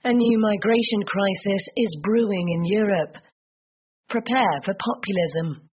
A new migration crisis is brewing in Europe. Prepare for populism.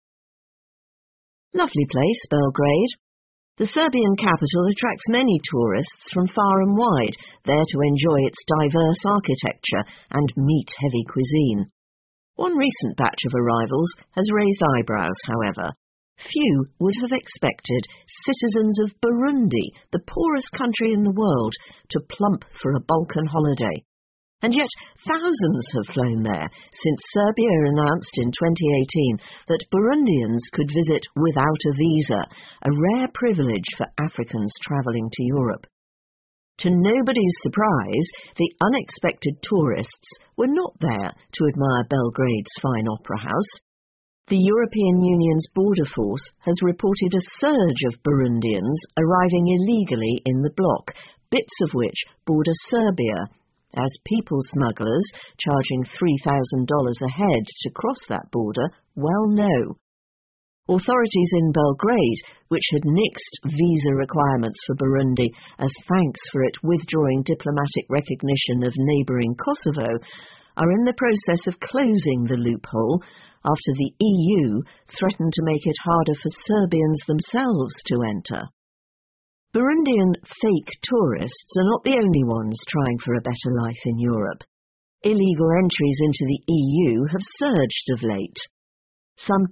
Lovely place, Belgrade. The Serbian capital attracts many tourists from far and wide, there to enjoy its diverse architecture and meat-heavy cuisine. One recent batch of arrivals has raised eyebrows, however. Few would have expected citizens of Burundi, the poorest country in the world, to plump for a Balkan holiday. And yet thousands have flown there since Serbia announced in 2018 that Burundians could visit without a visa, a rare privilege for Africans travelling to Europe. To nobody's surprise, the unexpected tourists were not there to admire Belgrade's fine opera house. The European Union's border force has reported a surge of Burundians arriving illegally in the bloc, bits of which border Serbia, as people smugglers, charging $3,000 a head to cross that border, well know. Authorities in Belgrade, which had nixed visa requirements for Burundi as thanks for it withdrawing diplomatic recognition of neighbouring Kosovo, are in the process of closing the loophole after the EU threatened to make it harder for Serbians themselves to enter. Burundian fake tourists are not the only ones trying for a better life in Europe. Illegal entries into the EU have surged of late. Some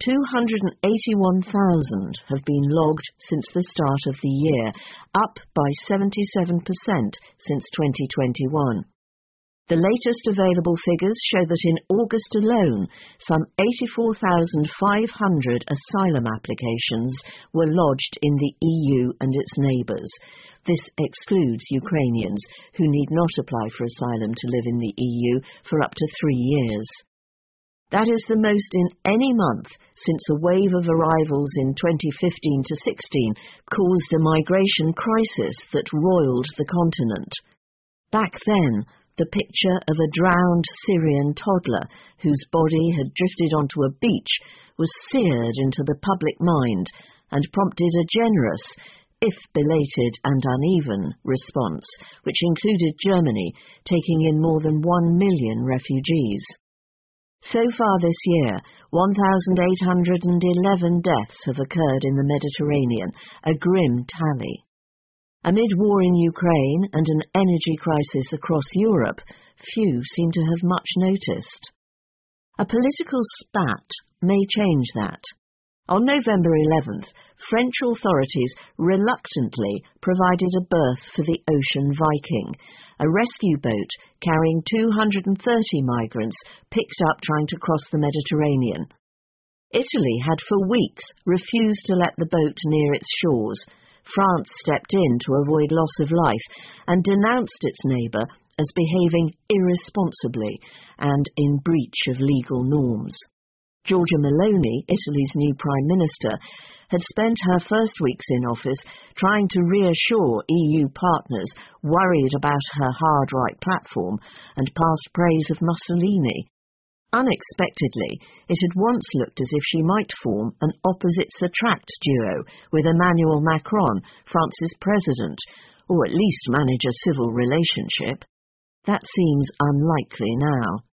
281,000 have been logged since the start of the year, up by 77% since 2021. The latest available figures show that in August alone, some 84,500 asylum applications were lodged in the EU and its neighbours. This excludes Ukrainians, who need not apply for asylum to live in the EU for up to 3 years. That is the most in any month since a wave of arrivals in 2015 to 16 caused a migration crisis that roiled the continent. Back then, the picture of a drowned Syrian toddler whose body had drifted onto a beach was seared into the public mind and prompted a generous, if belated and uneven, response, which included Germany taking in more than 1 million refugees. So far this year, 1,811 deaths have occurred in the Mediterranean, a grim tally. Amid war in Ukraine and an energy crisis across Europe, few seem to have much noticed. A political spat may change that. On November 11th, French authorities reluctantly provided a berth for the Ocean Viking, a rescue boat carrying 230 migrants picked up trying to cross the Mediterranean. Italy had for weeks refused to let the boat near its shores. France stepped in to avoid loss of life and denounced its neighbour as behaving irresponsibly and in breach of legal norms. Giorgia Meloni, Italy's new Prime Minister, had spent her first weeks in office trying to reassure EU partners worried about her hard right platform and past praise of Mussolini. Unexpectedly, it had once looked as if she might form an opposites-attract duo with Emmanuel Macron, France's president, or at least manage a civil relationship. That seems unlikely now.